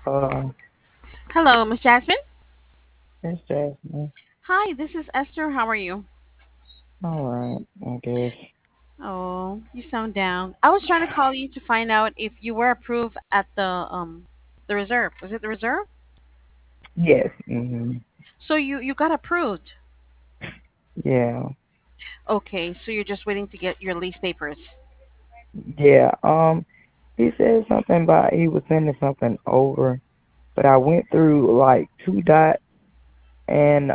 Uh, Hello, Miss Jasmine. it's Jasmine. Hi, this is Esther. How are you? All right, I guess. Oh, you sound down. I was trying to call you to find out if you were approved at the reserve. Was it the reserve? Yes. Hmm. So you got approved. Yeah. Okay, so you're just waiting to get your lease papers. Yeah. He said something about he was sending something over, but I went through like two dots, and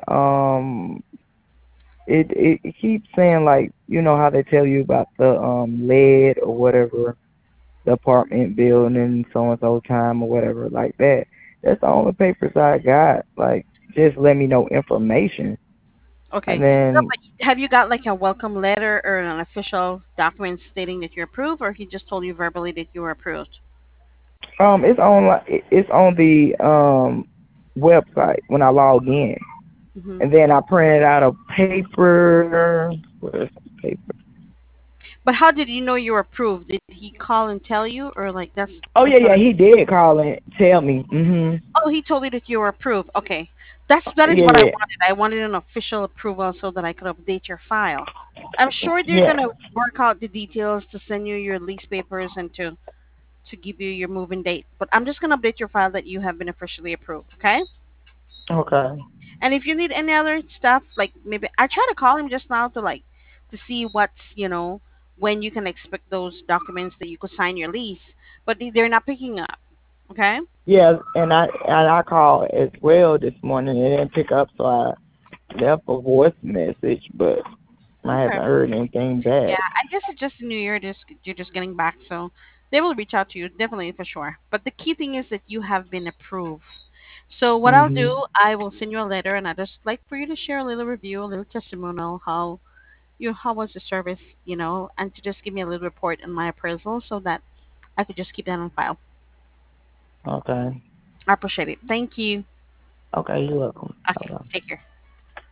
it keeps saying like how they tell you about the lead or whatever, the apartment building so and so time or whatever like that. That's the only papers I got. Like, just let me know information, Okay. and No, then but have you got like a welcome letter or an official document stating that you're approved, or he just told you verbally that you were approved? it's on the website when I log in, Hmm. and then I printed out a paper. Where's the paper? But how did you know you were approved? Did he call and tell you, or like Oh that's yeah, what yeah, I'm. he did call and tell me. Oh, he told you that you were approved. Okay. That is Yeah, what I yeah, wanted. I wanted an official approval so that I could update your file. I'm sure they're yeah. gonna work out the details to send you your lease papers and to give you your moving date. But I'm just gonna update your file that you have been officially approved, okay? Okay, And if you need any other stuff, like maybe I tried to call him just now to see what's when you can expect those documents that you could sign your lease, but they're not picking up. Okay? yeah, and I called as well this morning. It didn't pick up, so I left a voice message, but I Okay. haven't heard anything Yeah, back. I guess it's just New Year. Just you're just getting back, so they will reach out to you definitely for sure. But the key thing is that you have been approved. So what I'll Mhm. do, I will send you a letter, and I just like for you to share a little review, a little testimonial, how was the service, and to just give me a little report on my appraisal, so that I could just keep that on file. Okay. I appreciate it. Thank you. Okay, you're welcome. Okay, Bye. take care.